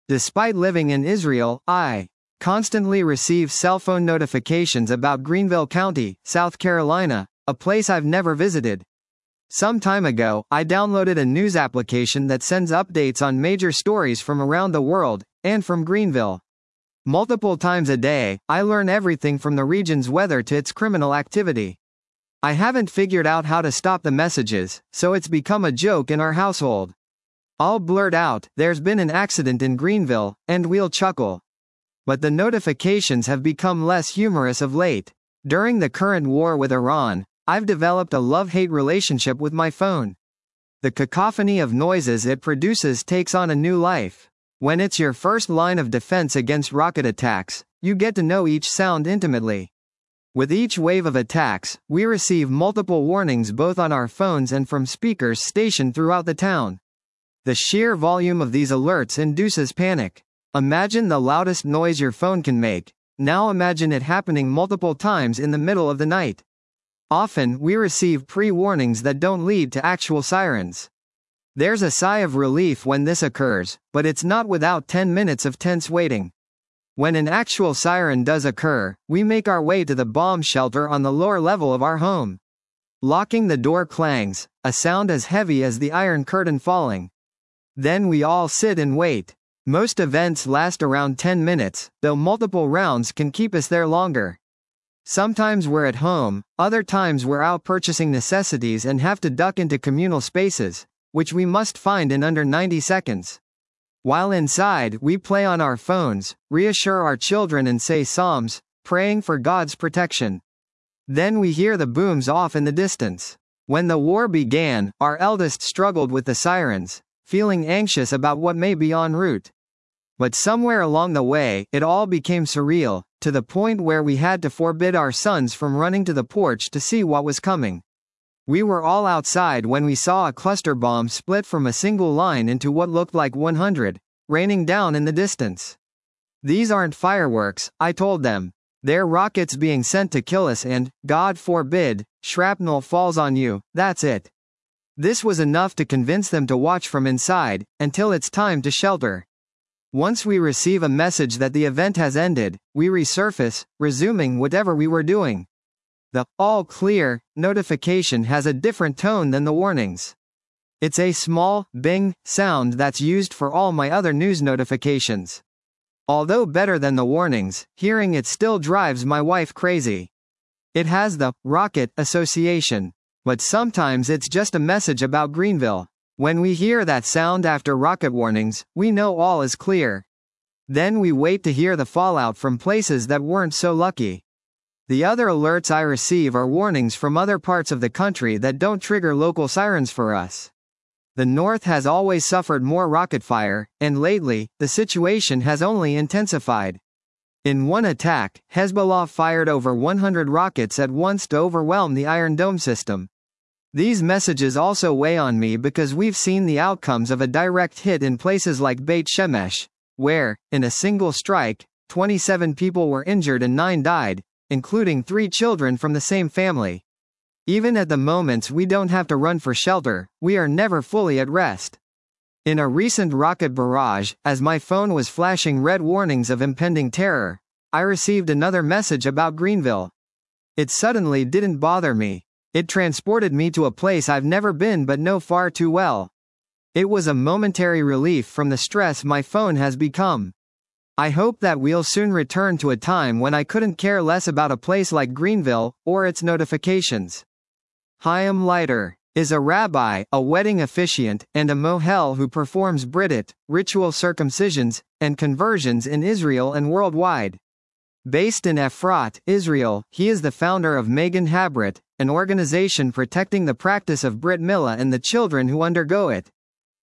Despite living in Israel, I constantly receive cell phone notifications about Greenville County, South Carolina, a place I've never visited. Some time ago, I downloaded a news application that sends updates on major stories from around the world, and from Greenville. Multiple times a day, I learn everything from the region's weather to its criminal activity. I haven't figured out how to stop the messages, so it's become a joke in our household. I'll blurt out, "There's been an accident in Greenville," and we'll chuckle. But the notifications have become less humorous of late. During the current war with Iran, I've developed a love-hate relationship with my phone. The cacophony of noises it produces takes on a new life. When it's your first line of defense against rocket attacks, you get to know each sound intimately. With each wave of attacks, we receive multiple warnings both on our phones and from speakers stationed throughout the town. The sheer volume of these alerts induces panic. Imagine the loudest noise your phone can make. Now imagine it happening multiple times in the middle of the night. Often, we receive pre-warnings that don't lead to actual sirens. There's a sigh of relief when this occurs, but it's not without 10 minutes of tense waiting. When an actual siren does occur, we make our way to the bomb shelter on the lower level of our home. Locking the door clangs, a sound as heavy as the Iron Curtain falling. Then we all sit and wait. Most events last around 10 minutes, though multiple rounds can keep us there longer. Sometimes we're at home, other times we're out purchasing necessities and have to duck into communal spaces, which we must find in under 90 seconds. While inside, we play on our phones, reassure our children and say psalms, praying for God's protection. Then we hear the booms off in the distance. When the war began, our eldest struggled with the sirens, feeling anxious about what may be en route. But somewhere along the way, it all became surreal, to the point where we had to forbid our sons from running to the porch to see what was coming. We were all outside when we saw a cluster bomb split from a single line into what looked like 100, raining down in the distance. "These aren't fireworks," I told them. "They're rockets being sent to kill us and, God forbid, shrapnel falls on you, that's it." This was enough to convince them to watch from inside, until it's time to shelter. Once we receive a message that the event has ended, we resurface, resuming whatever we were doing. The "all clear" notification has a different tone than the warnings. It's a small, bing sound that's used for all my other news notifications. Although better than the warnings, hearing it still drives my wife crazy. It has the rocket association. But sometimes it's just a message about Greenville. When we hear that sound after rocket warnings, we know all is clear. Then we wait to hear the fallout from places that weren't so lucky. The other alerts I receive are warnings from other parts of the country that don't trigger local sirens for us. The North has always suffered more rocket fire, and lately, the situation has only intensified. In one attack, Hezbollah fired over 100 rockets at once to overwhelm the Iron Dome system. These messages also weigh on me because we've seen the outcomes of a direct hit in places like Beit Shemesh, where, in a single strike, 27 people were injured and 9 died, including 3 children from the same family. Even at the moments we don't have to run for shelter, we are never fully at rest. In a recent rocket barrage, as my phone was flashing red warnings of impending terror, I received another message about Greenville. It suddenly didn't bother me. It transported me to a place I've never been but know far too well. It was a momentary relief from the stress my phone has become. I hope that we'll soon return to a time when I couldn't care less about a place like Greenville, or its notifications. Chaim Leiter is a rabbi, a wedding officiant, and a mohel who performs brit, ritual circumcisions, and conversions in Israel and worldwide. Based in Efrat, Israel, he is the founder of Magen Habrit, an organization protecting the practice of Brit Milah and the children who undergo it.